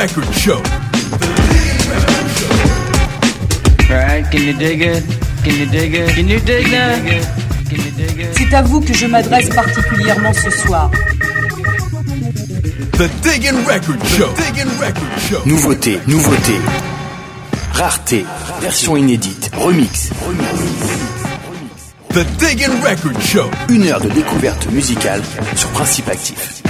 Record Show. Alright, can you dig it? Can you dig it? Can you dig that? Can you dig it? C'est à vous que je m'adresse particulièrement ce soir. The Diggin' Record Show. Diggin' Record Show. Nouveauté, rareté, version inédite, remix. The Diggin' Record Show. 1 heure de découverte musicale sur Principe Actif.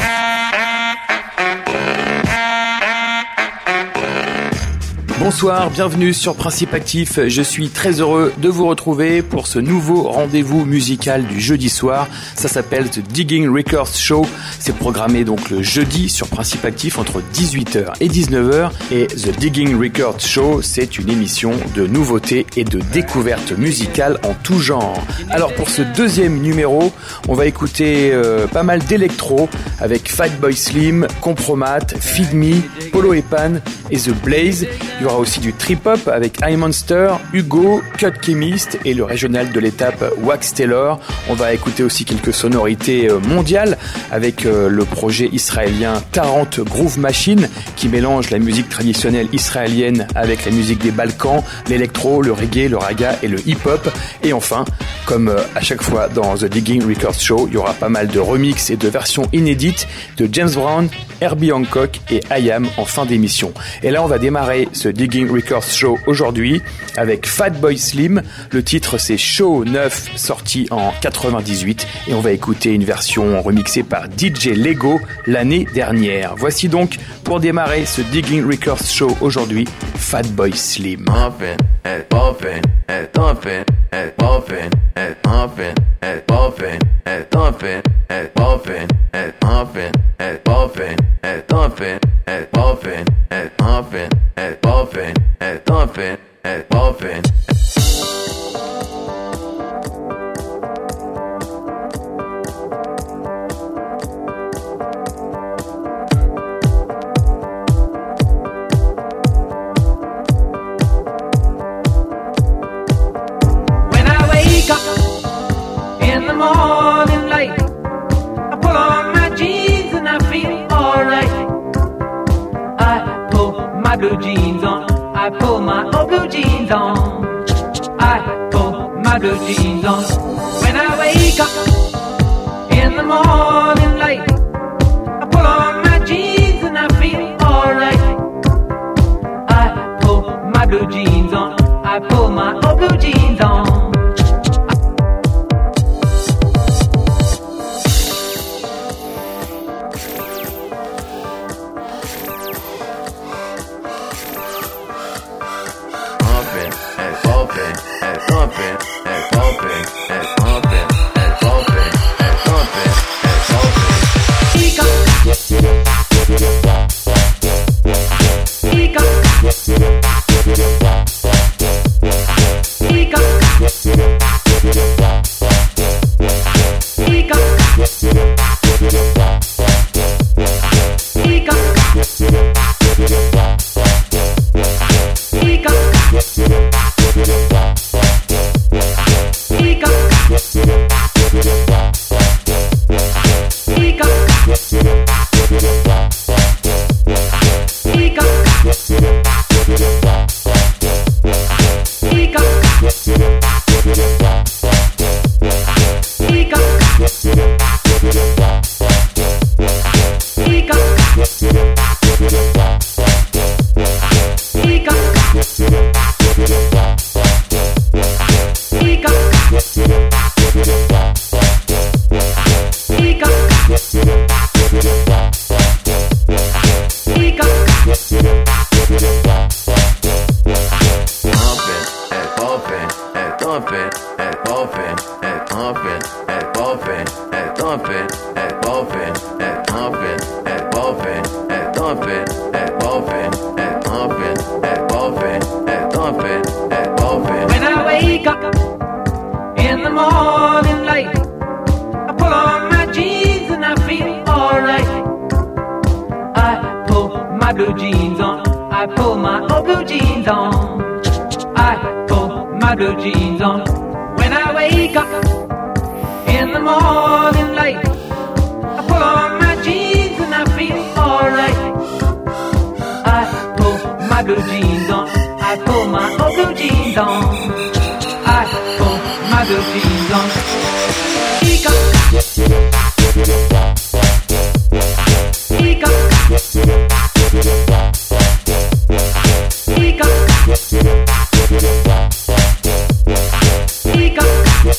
Bonsoir, bienvenue sur Principe Actif. Je suis très heureux de vous retrouver pour ce nouveau rendez-vous musical du jeudi soir. Ça s'appelle The Digging Records Show. C'est programmé donc le jeudi sur Principe Actif entre 18h et 19h. Et The Digging Records Show, c'est une émission de nouveautés et de découvertes musicales en tout genre. Alors pour ce deuxième numéro, on va écouter pas mal d'électro avec Fatboy Slim, Compromat, Feed Me, Polo et Pan et The Blaze. Il y aura aussi du trip-hop avec iMonster, Hugo, Cut Chemist et le régional de l'étape Wax Taylor. On va écouter aussi quelques sonorités mondiales avec le projet israélien Tarrant Groove Machine qui mélange la musique traditionnelle israélienne avec la musique des Balkans, l'électro, le reggae, le raga et le hip-hop. Et enfin, comme à chaque fois dans The Digging Records Show, il y aura pas mal de remixes et de versions inédites de James Brown, Herbie Hancock et I.Am en fin d'émission. Et là, on va démarrer ce Digging Records Show aujourd'hui avec Fatboy Slim. Le titre c'est Show 9 sorti en 98 et on va écouter une version remixée par DJ Lego l'année dernière. Voici donc pour démarrer ce Digging Records Show aujourd'hui Fatboy Slim. I blue jeans on. I put my old blue jeans on. I put my blue jeans on. Ika. Ika. Ika. Ika.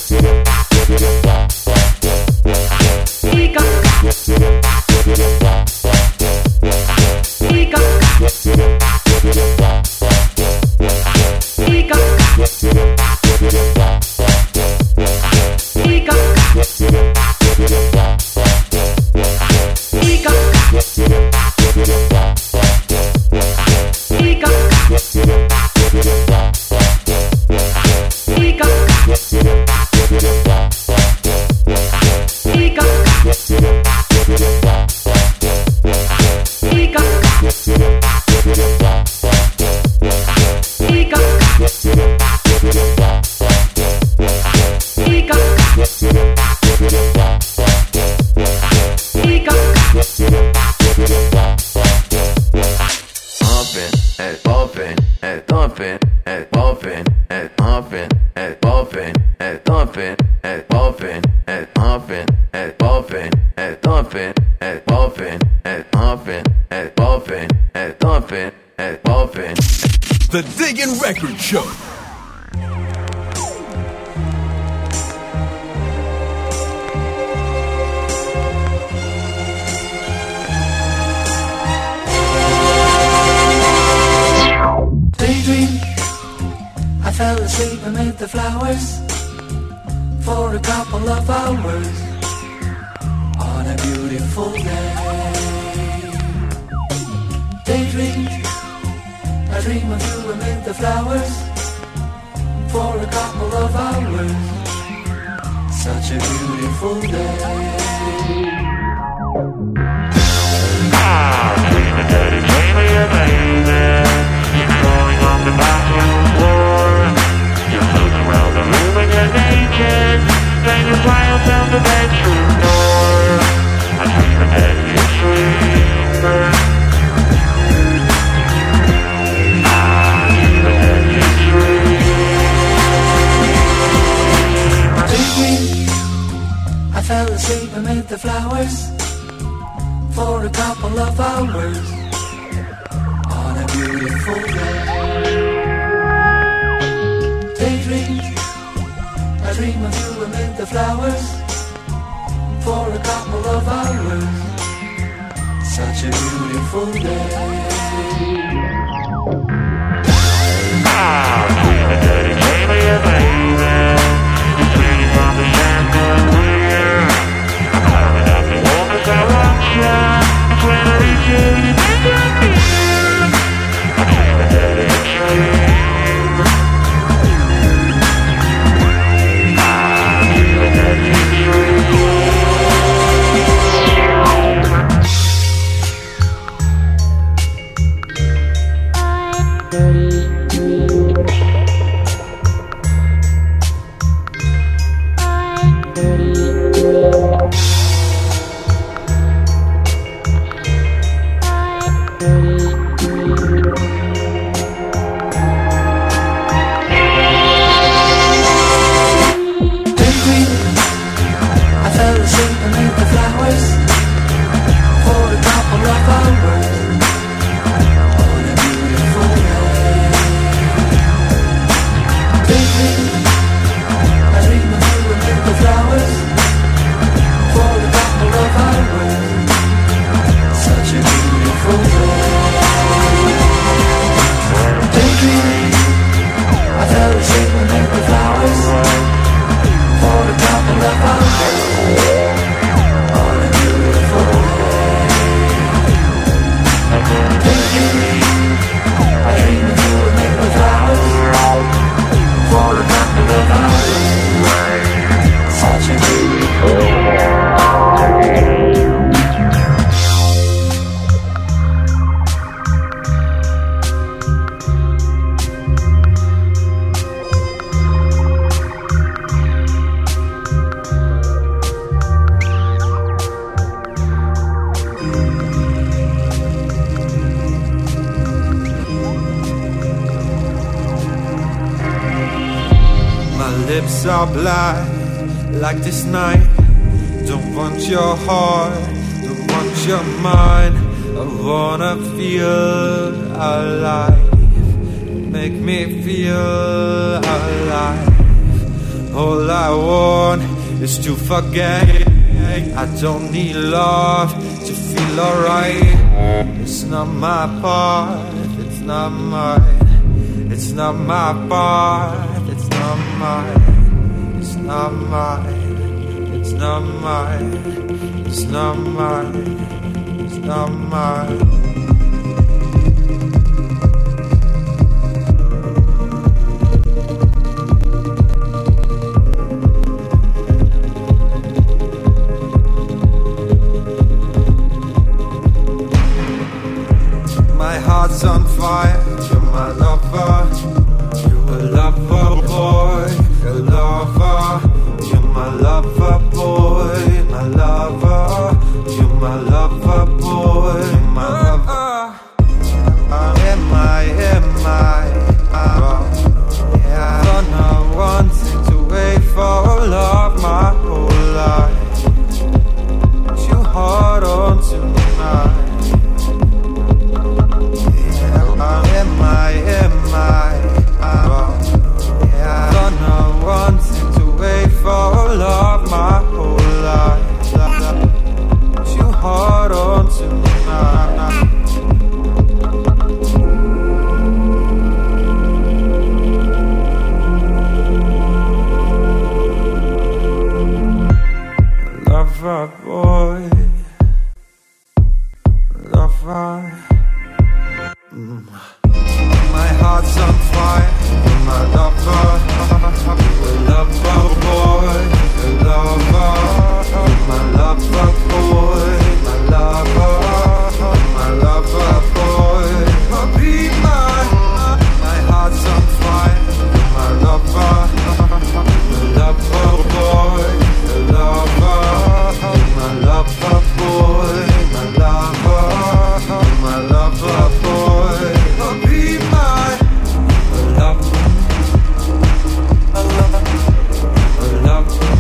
Ika. The Diggin' Record Show. Daydream, I fell asleep amid the flowers for a couple of hours on a beautiful day. Daydream, I dream of you amid the flowers for a couple of hours. Such a beautiful day. Dreaming, daddy, dreaming, baby. You're going on the bathroom floor. You're moving around the room and you're naked. Then you fly up down the bedroom door. I'm dreaming, daddy, you're sleeping. I fell asleep amid the flowers for a couple of hours on a beautiful day. Daydream, I dream of you amid the flowers for a couple of hours. Such a beautiful day. Dreaming, daddy, dreaming, baby. You're singing from the chandelier. I'm climbing up the wall 'cause I want you. When I reach you, you make me feel. I'm dreaming, daddy, a dream. Dreaming, daddy, a dream. lips are black like this night. Don't want your heart, don't want your mind. I wanna feel alive. Make me feel alive. All I want is to forget. I don't need love to feel alright. It's not my part, it's not mine. It's not my part, it's not mine. It's not mine, it's not mine. It's not mine, it's not mine. My heart's on fire, you're my lover. You're a lover boy, a lover. You're my lover boy, my lover. You're my lover boy, my lover. Am I? Yeah, I'm not wanting to wait for love my whole life. But you hold on to me. Am I? Yeah, I'm not wanting to wait for love my whole life. But you hold on to me now. Lover boy, lover. My heart's on fire, you're my lover. Lover boy, lover. You're my lover boy, my lover. My lover boy, oh, be mine. My heart's on fire, you're my lover. Lover boy, lover. You're my lover boy, my lover. My lover boy, oh, be mine. Love, love, love, love.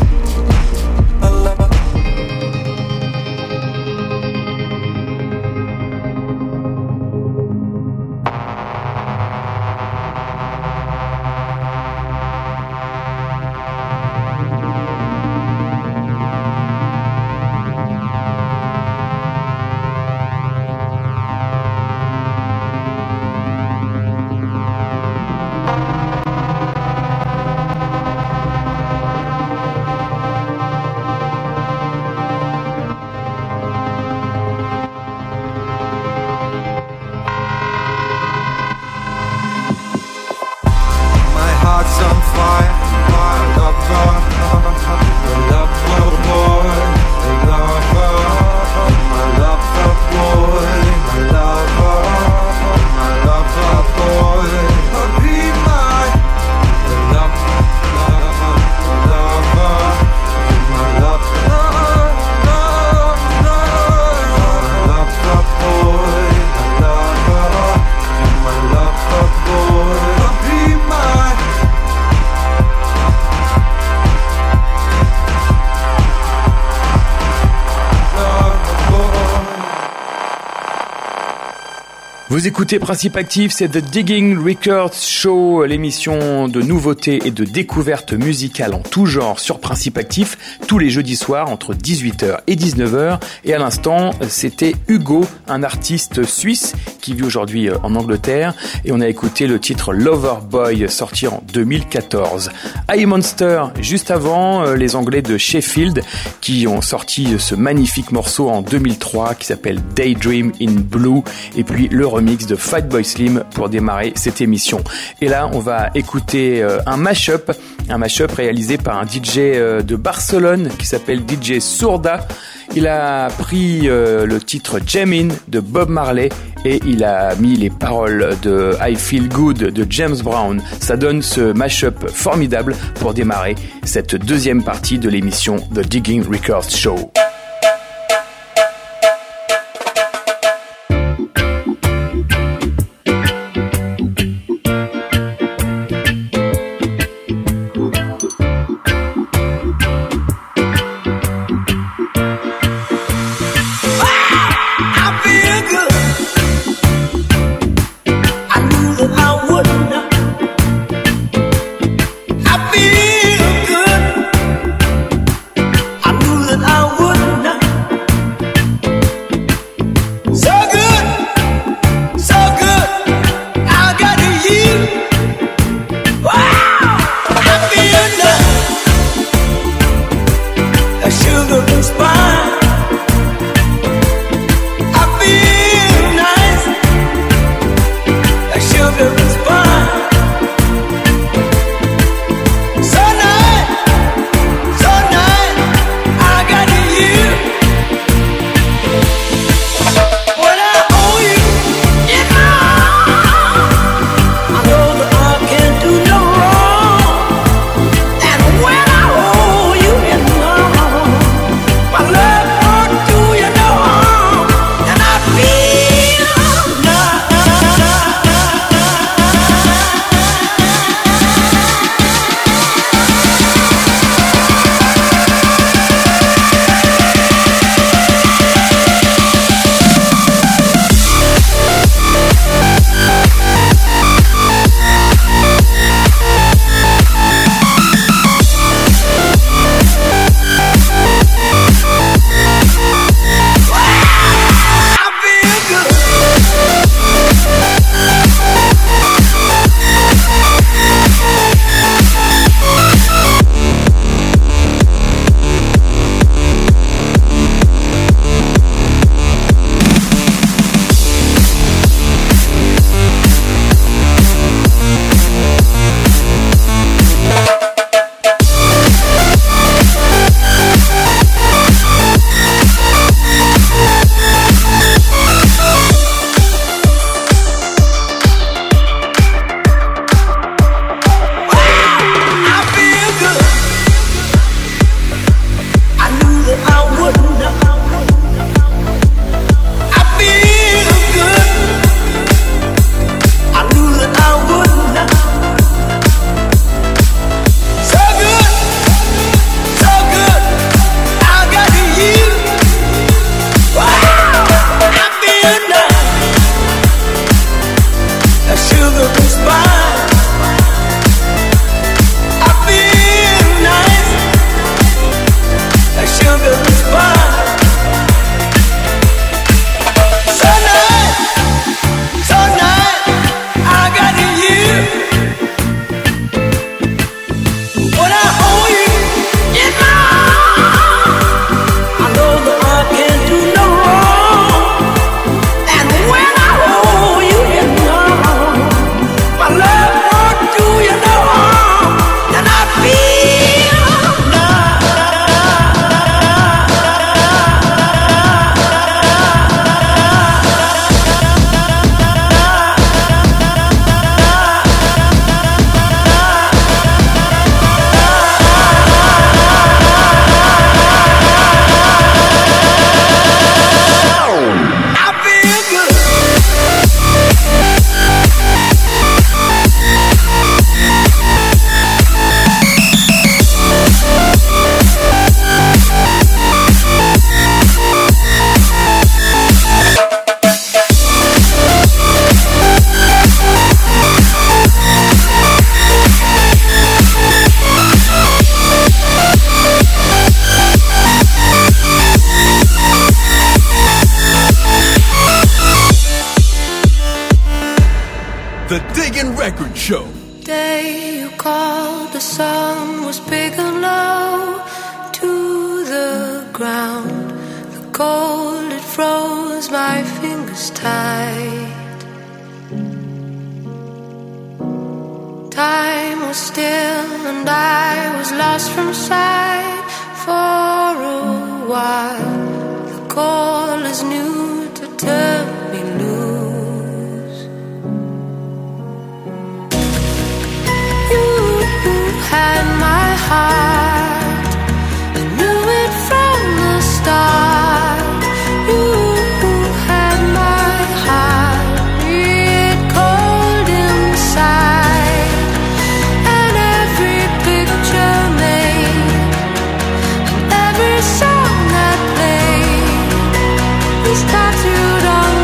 Vous écoutez Principe Actif, c'est The Digging Records Show, l'émission de nouveautés et de découvertes musicales en tout genre sur Principe Actif, tous les jeudis soirs entre 18h et 19h. Et à l'instant, c'était Hugo, un artiste suisse qui vit aujourd'hui en Angleterre. Et on a écouté le titre Loverboy, sorti en 2014. I Monster, juste avant, les Anglais de Sheffield qui ont sorti ce magnifique morceau en 2003 qui s'appelle Daydream in Blue. Et puis le remix de Fatboy Slim pour démarrer cette émission. Et là, on va écouter un mashup réalisé par un DJ de Barcelone qui s'appelle DJ Sourda. Il a pris le titre Jamin de Bob Marley et il a mis les paroles de I Feel Good de James Brown. Ça donne ce mashup formidable pour démarrer cette deuxième partie de l'émission The Digging Records Show. The Diggin' Record Show. Day you called, the sun was big and low to the ground. The cold, it froze my fingers tight. Time was still and I was lost from sight for a while. The call is new to turn me loose. You had my heart, I knew it from the start. You had my heart, it cold inside. And every picture made, and every song that played is tattooed on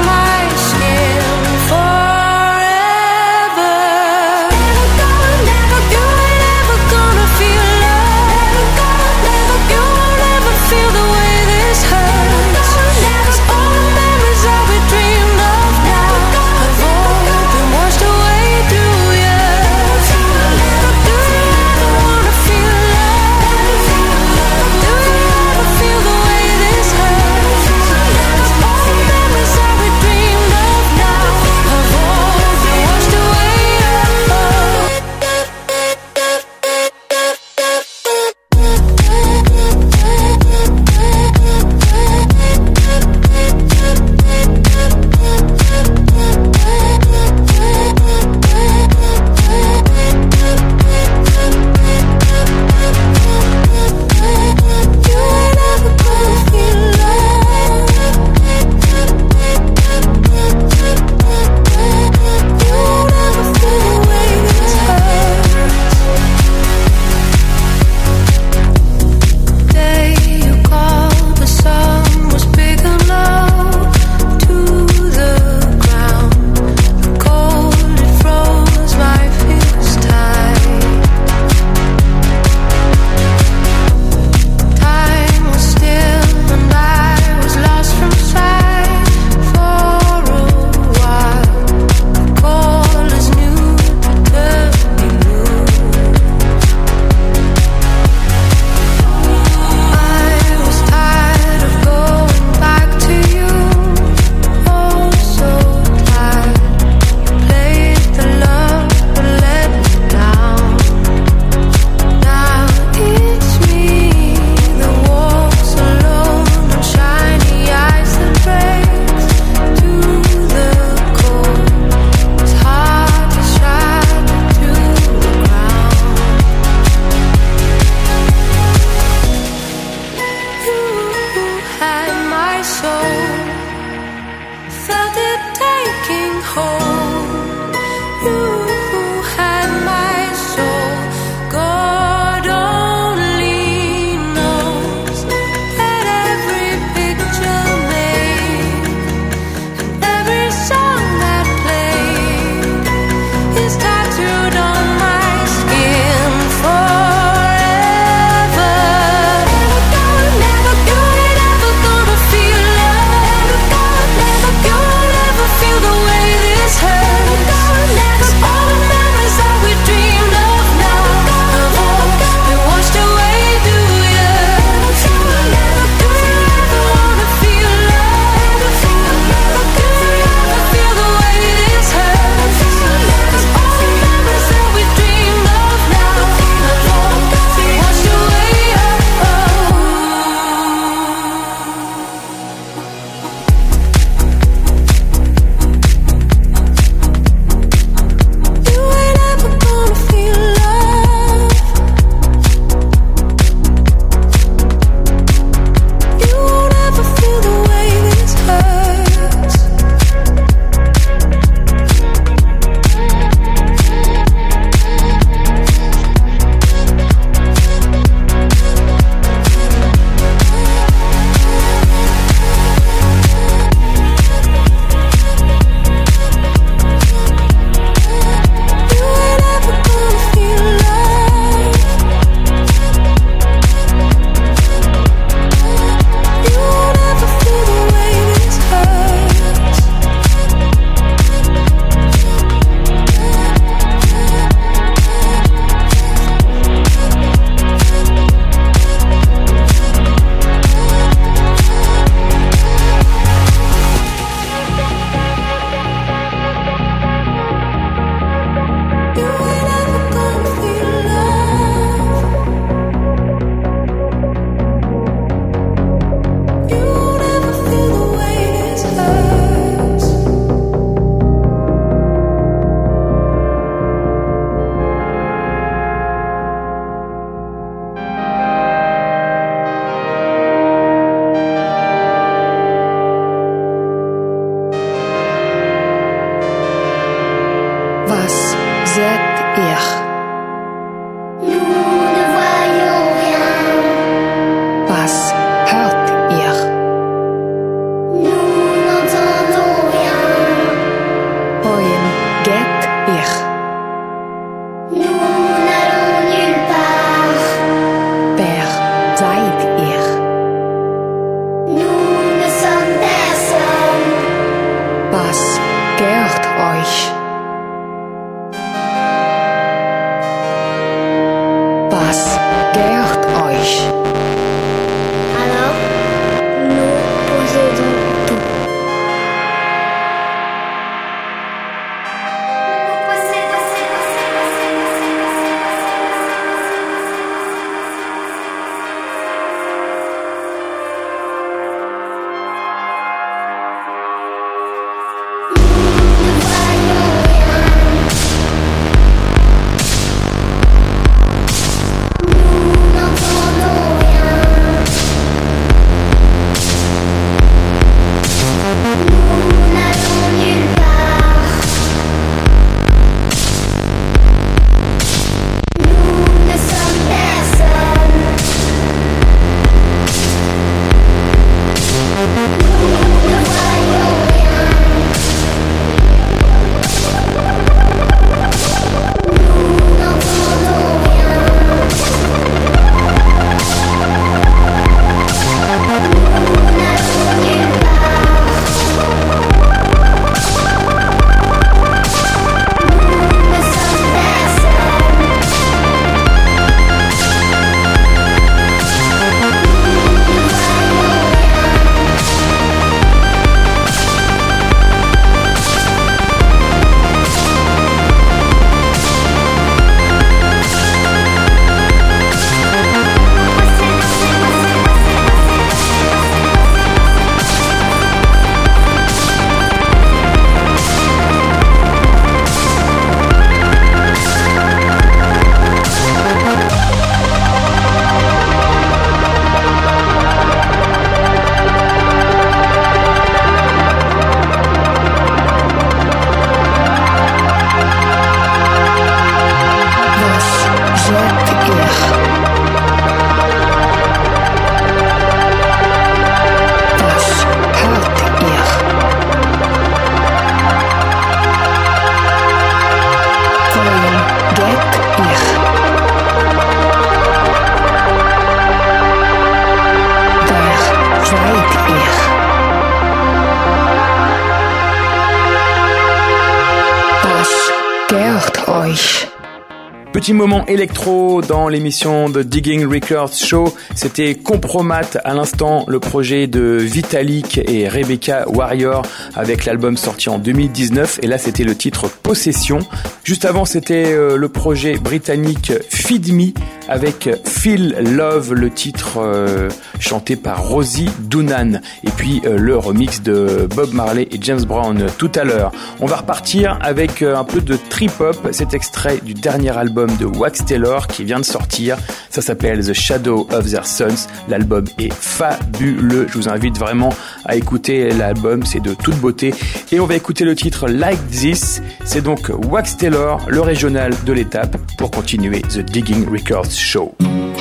euch. Petit moment électro dans l'émission de Digging Records Show, c'était Compromat à l'instant, le projet de Vitalik et Rebecca Warrior avec l'album sorti en 2019 et là c'était le titre Possession. Juste avant c'était le projet britannique Feed Me avec Feel Love, le titre chanté par Rosie Doonan et puis le remix de Bob Marley et James Brown tout à l'heure. On va repartir avec un peu de trip-hop, cet extrait du dernier album de Wax Taylor qui vient de sortir, ça s'appelle The Shadow of Their Sons, l'album est fabuleux, je vous invite vraiment à écouter l'album, c'est de toute beauté et on va écouter le titre Like This, c'est donc Wax Taylor, le régional de l'étape pour continuer The Digging Records Show.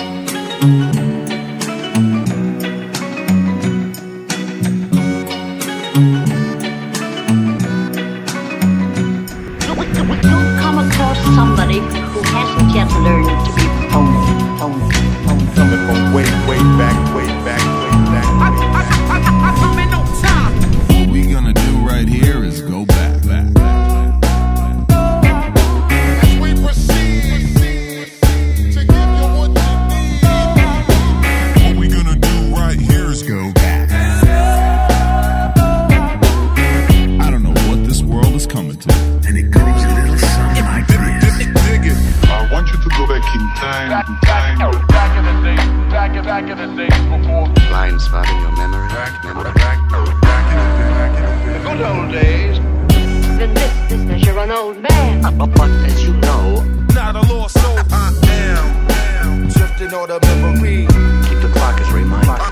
Somebody who hasn't yet learned to be phony. Coming from way back. I'm in no time. What we gonna do right here is go back. As we proceed to give you what you need. What we gonna do right here is go back. I don't know what this world is coming to. And it goes a little something like this. I want you to go back in time. Back in the days before. Blind spot in your memory. Back in the good old days. In this business, you're an old man. But as you know, not a lost soul. I am drifting on the memory. Keep the clock as reminder. I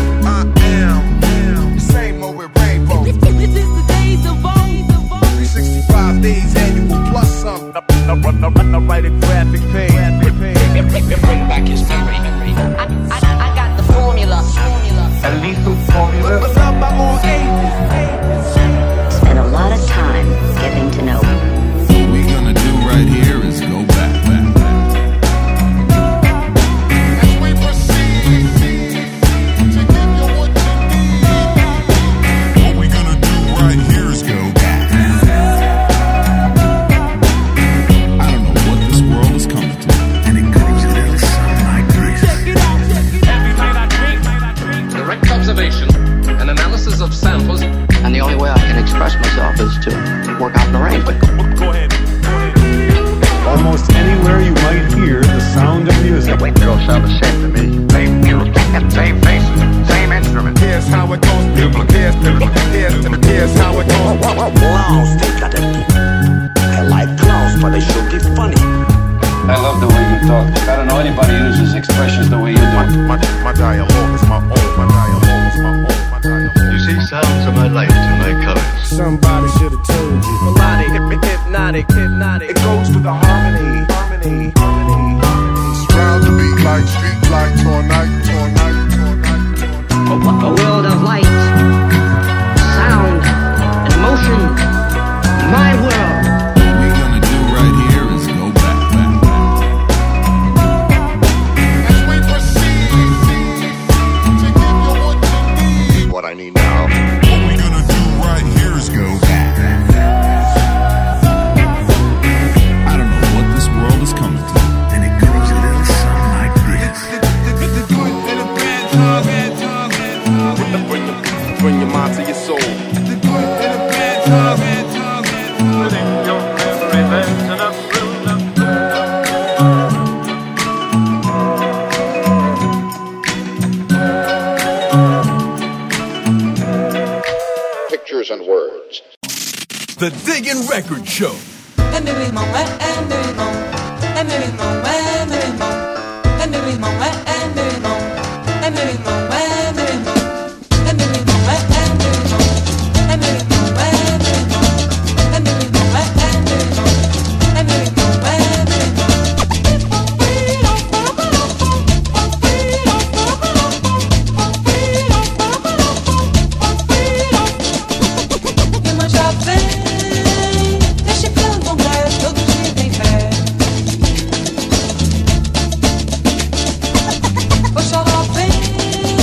am same old with rainbow. This is the days of old. 365 days annual plus some. I write a graphic page. bring back his memory. I got the formula. A lethal formula. Spent a lot of time getting to know. What we gonna do right here is go back. As we proceed to give you what you need. What we gonna do right here is go back. I don't know what this world is coming to. And it goes a little something like this. Every night I dream. Direct observation, an analysis of samples, and the only way I can express myself is to work out an arrangement. Go ahead. Almost anywhere you might hear the sound of music. They all sound the same to me. Same faces, same instrument. Here's how it goes. Here's how it goes. Clowns, they gotta be. I like clowns, but they should be funny. I love the way you talk. I don't know anybody who uses expressions the way you do. My dialogue is my own. You see, sounds are my light and my colors. Somebody should have told you. Melodic, hypnotic. It goes with the harmony. Surround the beat like street lights all night. A world of light, sound, and motion. My world. What we gonna do right here is go back. As we proceed to give you what you need. What I need now. What we gonna do right here is go back. I don't know what this world is coming to. And it goes a little something like this. Bring your mind to your soul. Pictures and words. The Diggin' Record Show. Oxalá vem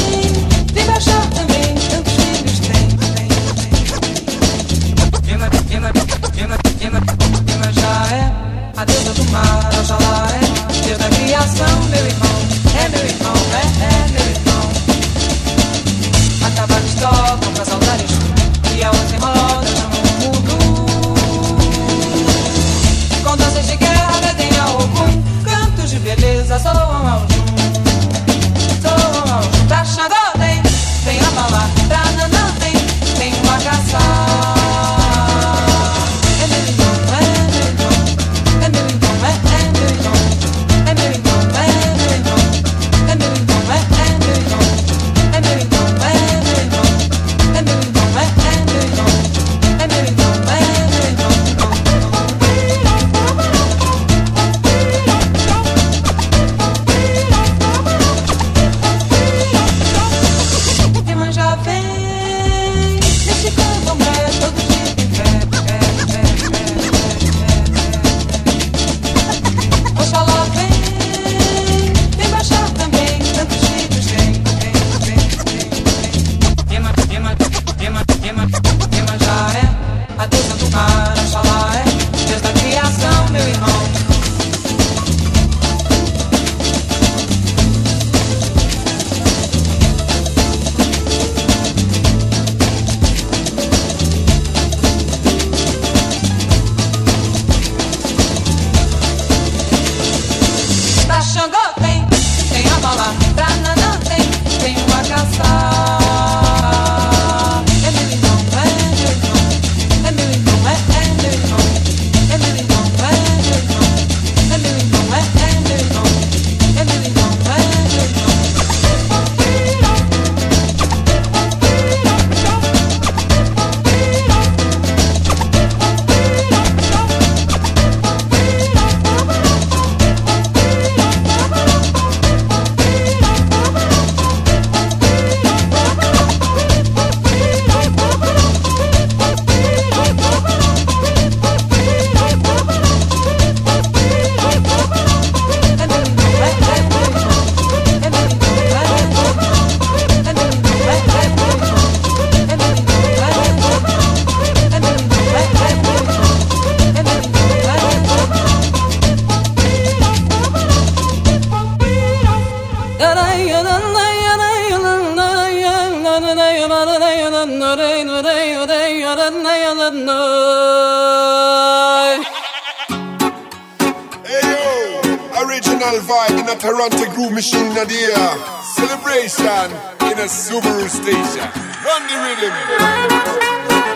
a deusa do mar, Oxalá é Deus da criação, meu irmão, é meu irmão, é meu irmão. Atabaques tocam pra saudar Exu, e a onça em roda chamam o mundo. Com danças de guerra pedem ao Ogum, cantos de beleza soam ao Jum, soam ao Jum. Pra Xangô tem a bala, pra Nanã tem uma caçar. Original vibe in a Toronto groove machine in the air. Celebration in a Subaru station. Run the rhythm.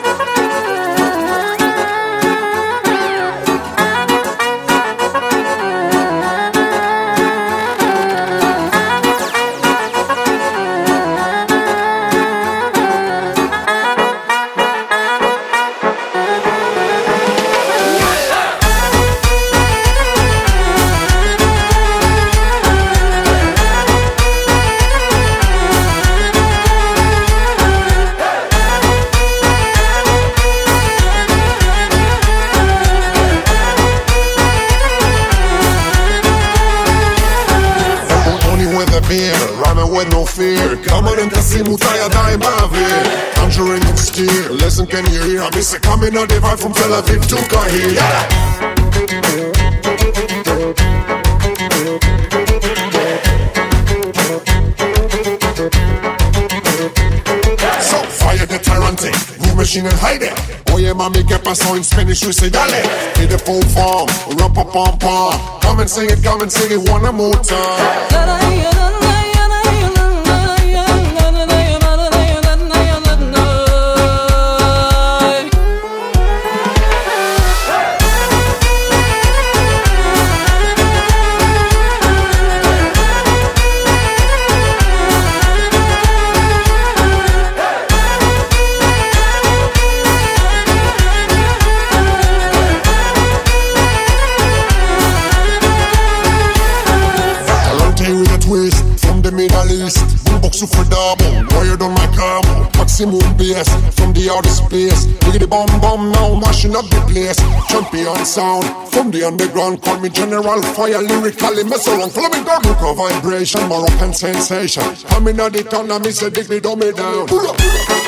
With no fear, come on and see Mutaya die Mavi. Conjuring and steer, listen, can you hear? I miss it coming on the vibe from Tel Aviv to Kahir. So fire the Tarante, groove machine and hide it. Oye mami, que pasó in Spanish? We say dale. Hit the full form, rumpa pom pom. Come and sing it one more time. Super double, wired on my cable, maximum bass from the outer space. Look at the bomb now, mashing up the place. Champion sound from the underground, call me General Fire, lyrically mess around. Flamenco, look of vibration, Moroccan sensation. Coming out the town, I miss a dig me, dumb me down. Pull up, pull up.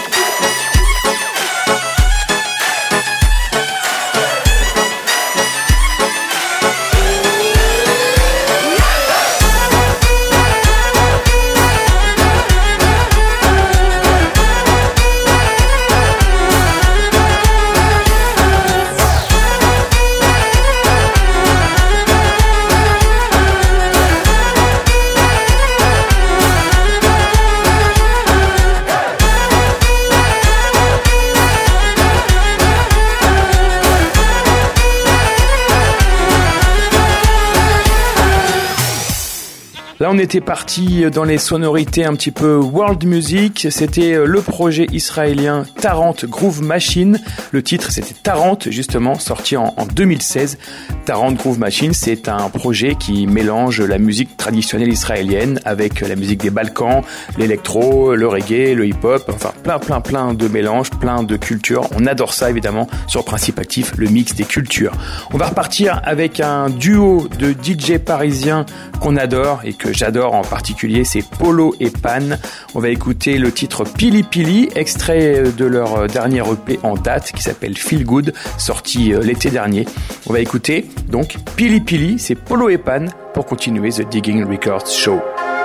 Là, on était parti dans les sonorités un petit peu world music. C'était le projet israélien Tarrant Groove Machine. Le titre, c'était Tarrant, justement, sorti en 2016. Tarrant Groove Machine, c'est un projet qui mélange la musique traditionnelle israélienne avec la musique des Balkans, l'électro, le reggae, le hip-hop, enfin plein de mélanges, plein de cultures. On adore ça, évidemment, sur Principe Actif, le mix des cultures. On va repartir avec un duo de DJ parisiens qu'on adore et que j'adore en particulier, c'est Polo et Pan. On va écouter le titre Pili Pili, extrait de leur dernier EP en date qui s'appelle Feel Good, sorti l'été dernier. On va écouter donc Pili Pili, c'est Polo et Pan pour continuer The Digging Records Show.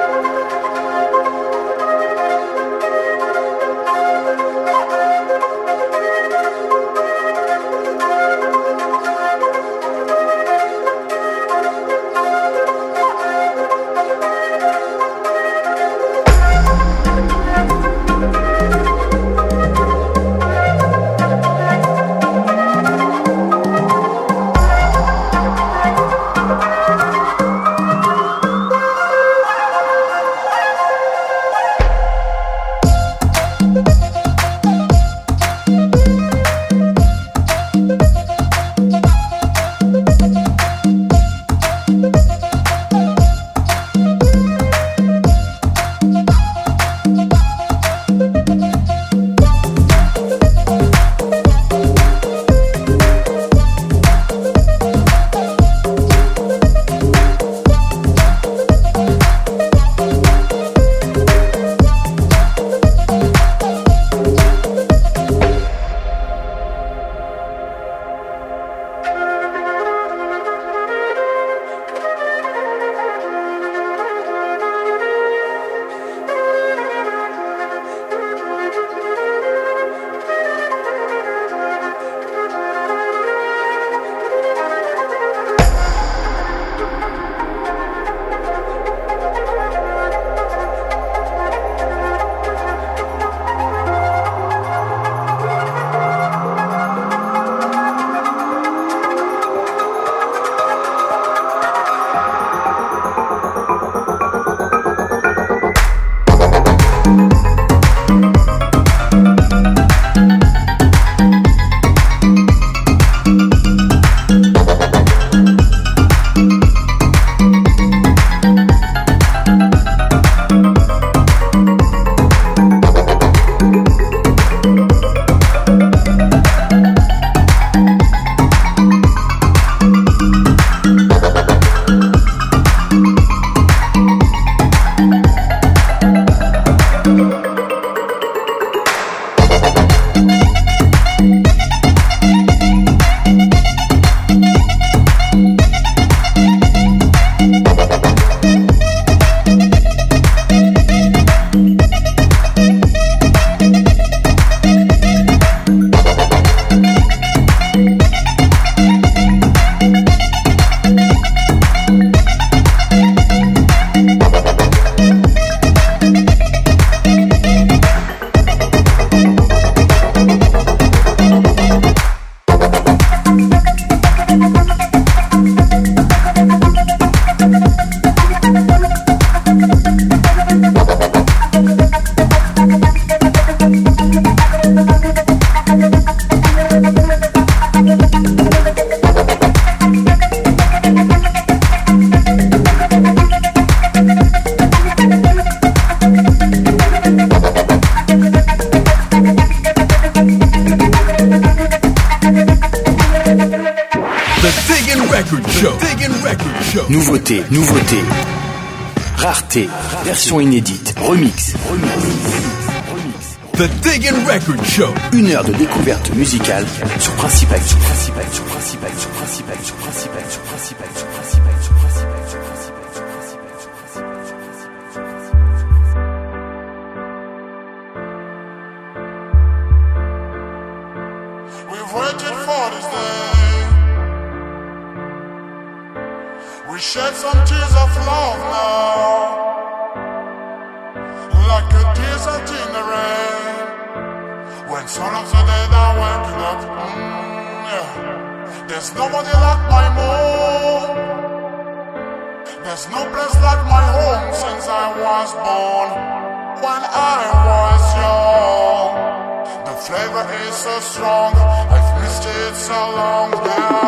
Nouveauté, rareté, version inédite, remix. The Diggin' Record Show. 1 heure de découverte musicale sur Principe Actif. We've waited for this day. We shed some tears of love now, like a desert in the rain. When some of the dead are waking up, yeah. There's nobody like my moon. There's no place like my home was born, when I was young. The flavor is so strong, I've missed it so long now.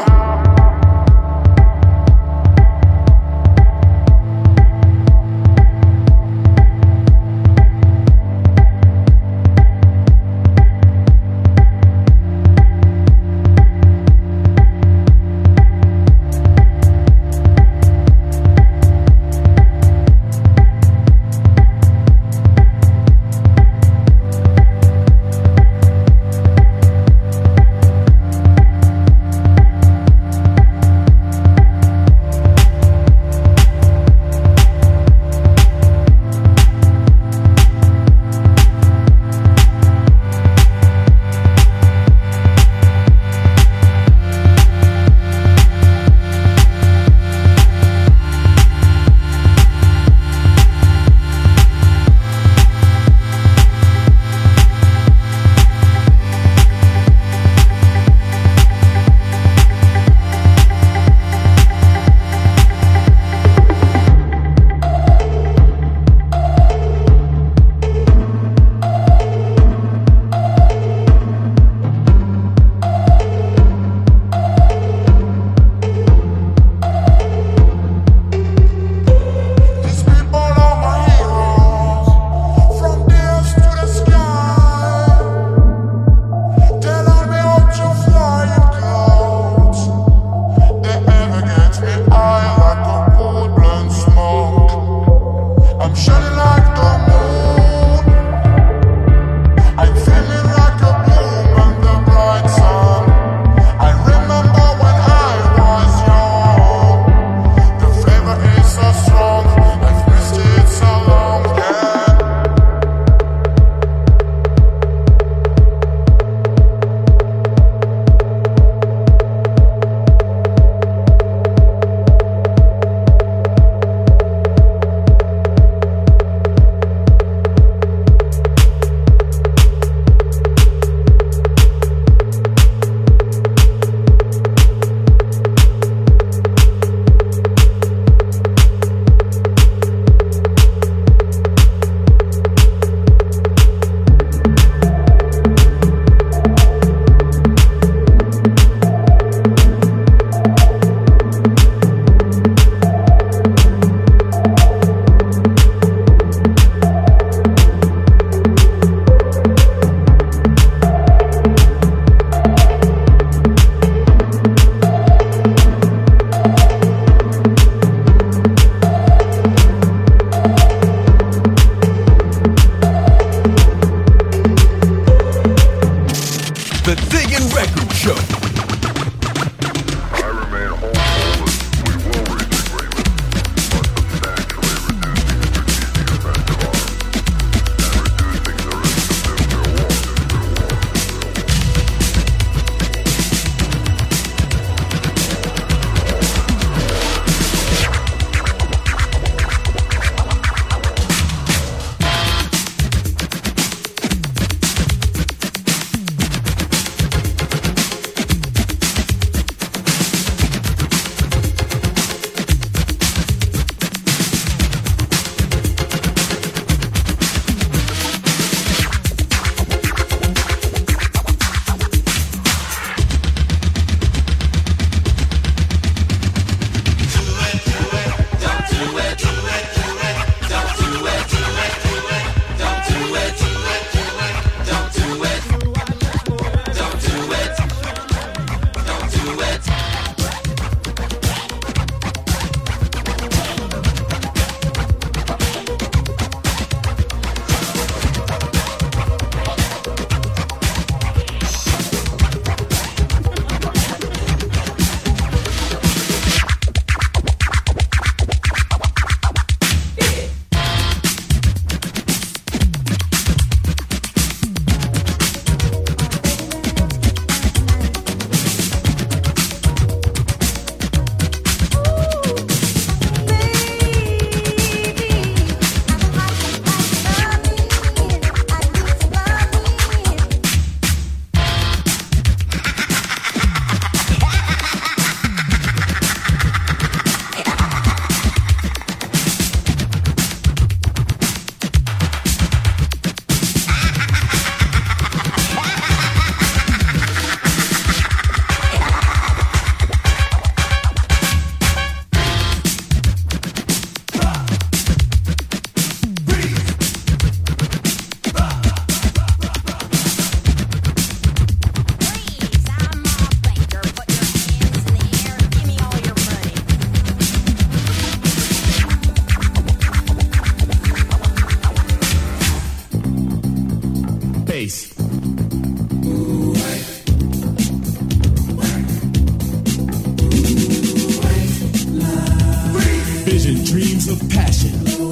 waves of passion.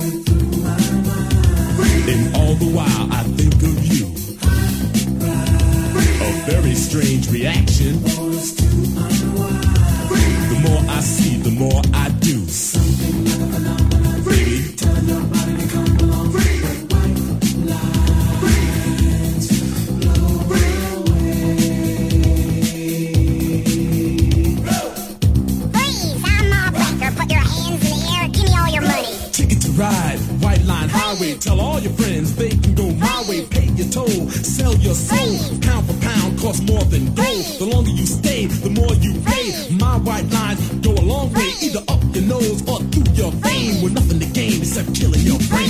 And all the while I think of you. A very strange reaction. The more I see, the more I do. Baby, tell your body to come along. Break white lines, blow away. Freeze, I'm a breaker. Put your hands in the air. Give me all your money. Ticket to ride, White Line Highway. Tell all your friends they can go my way. Pay your toll, sell your soul. Pound for pound, costs more than gold. The longer you stay, the more you pay. My white lines go a long way, either up your nose or through your vein. With nothing to gain except killing your brain.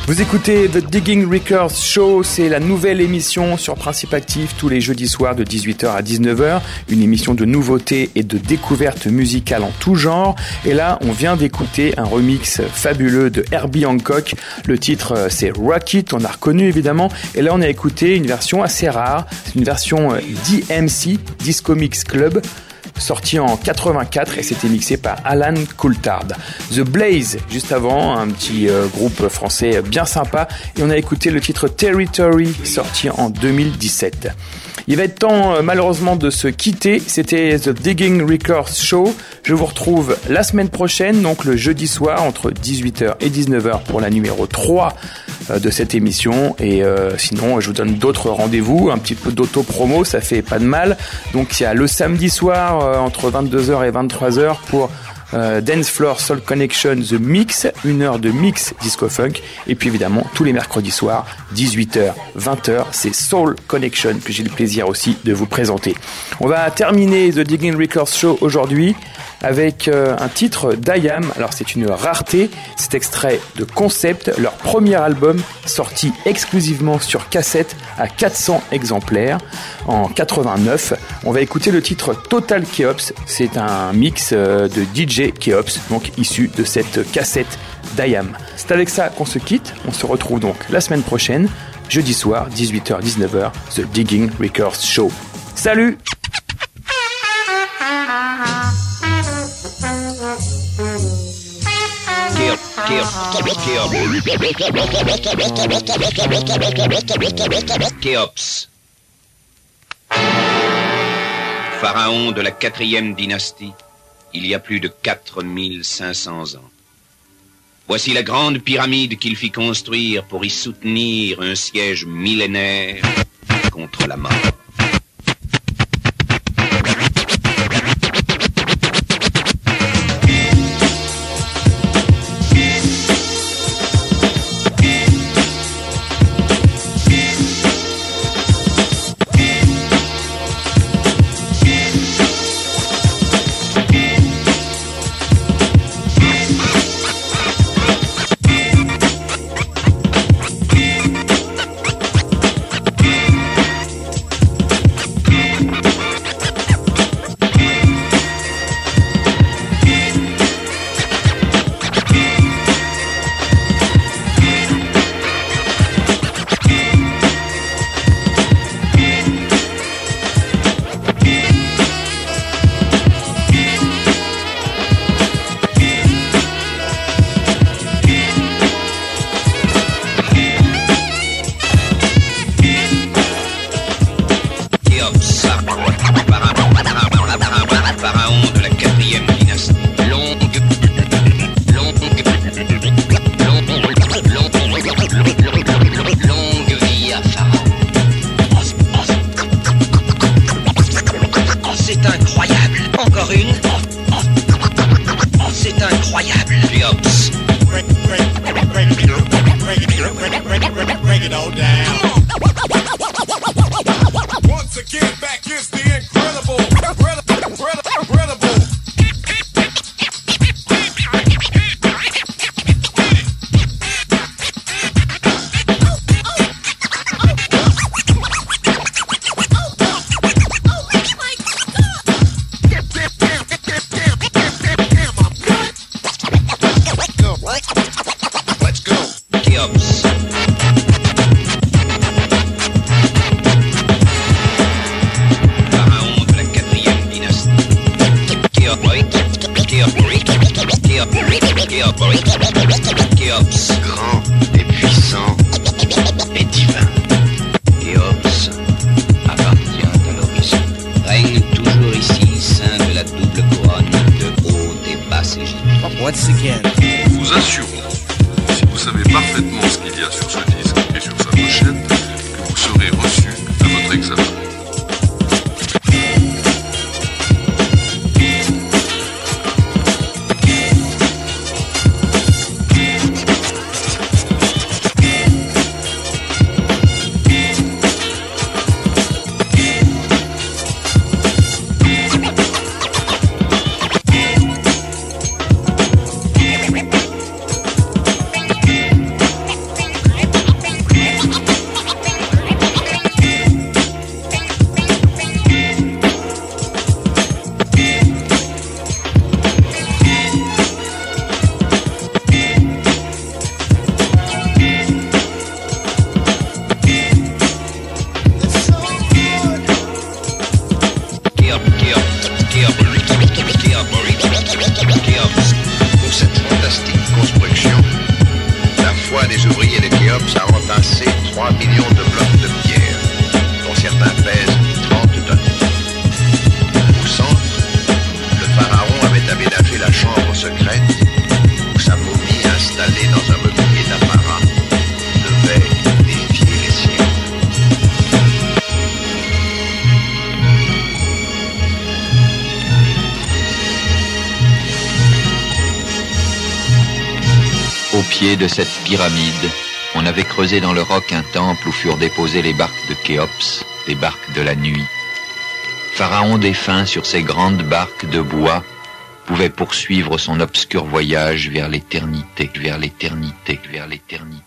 Vous écoutez The Digging Records Show, c'est la nouvelle émission sur Principe Actif tous les jeudis soirs de 18h à 19h, une émission de nouveautés et de découvertes musicales en tout genre. Et là, on vient d'écouter un remix fabuleux de Herbie Hancock. Le titre, c'est Rock It, on a reconnu évidemment. Et là, on a écouté une version assez rare, c'est une version DMC, Disco Mix Club, sorti en 84 et c'était mixé par Alan Coulthard. The Blaze, juste avant, un petit groupe français bien sympa, et on a écouté le titre Territory, sorti en 2017. Il va être temps malheureusement de se quitter. C'était The Digging Records Show. Je vous retrouve la semaine prochaine, donc le jeudi soir entre 18h et 19h pour la numéro 3 de cette émission. Et sinon, je vous donne d'autres rendez-vous, un petit peu d'auto-promo, ça fait pas de mal. Donc il y a le samedi soir entre 22h et 23h pour Dance Floor Soul Connection The Mix, 1 heure de mix disco funk, et puis évidemment tous les mercredis soirs 18h 20h c'est Soul Connection que j'ai le plaisir aussi de vous présenter. On va terminer The Digging Records Show aujourd'hui avec un titre d'IAM. Alors c'est une rareté, c'est extrait de Concept, leur premier album sorti exclusivement sur cassette à 400 exemplaires en 89. On va écouter le titre Total Chaos, c'est un mix de DJ Chaos, donc issu de cette cassette d'IAM. C'est avec ça qu'on se quitte, on se retrouve donc la semaine prochaine, jeudi soir 18h-19h, The Digging Records Show. Salut! Khéops, pharaon de la 4e dynastie, il y a plus de 4500 ans. Voici la grande pyramide qu'il fit construire pour y soutenir un siège millénaire contre la mort. Grand et puissant et divin. Khéops appartient à l'horizon. Règne toujours ici, sein de la double couronne de haute et basse Égypte. Once again. Nous vous assurons, si vous savez parfaitement ce qu'il y a sur ce disque et sur sa pochette, que vous serez reçu à votre examen. pied de cette pyramide, on avait creusé dans le roc un temple où furent déposées les barques de Khéops, les barques de la nuit. Pharaon défunt sur ces grandes barques de bois pouvait poursuivre son obscur voyage vers l'éternité, vers l'éternité, vers l'éternité.